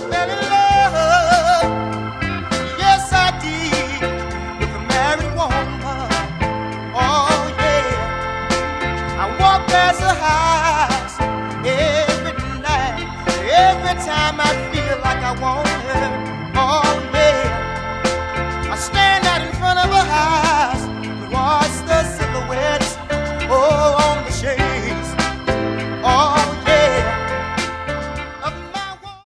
fell in love, yes I did, with a married woman. Oh yeah, I walk past her house every night, every time I